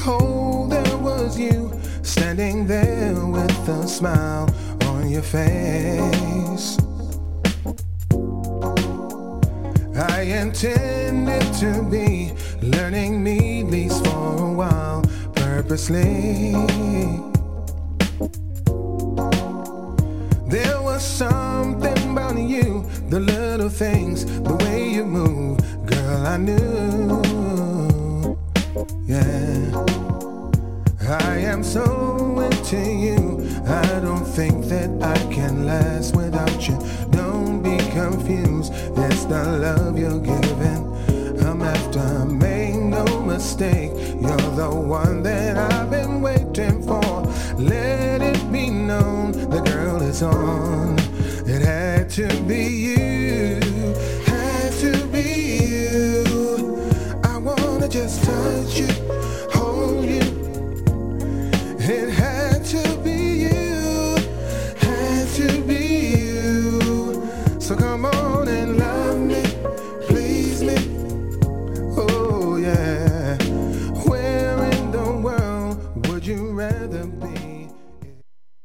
behold, there was you standing there with a smile on your face. I intended to be learning me at least for a while, purposely. There was something about you, the little things, the way you move, girl, I knew. Yeah, I am so into you. I don't think that I can last without you. Don't be confused, that's the love you're giving. I'm after, make no mistake, you're the one that I've been waiting for. Let it be known, the girl is on. It had to be you, had to be you. I wanna just touch you,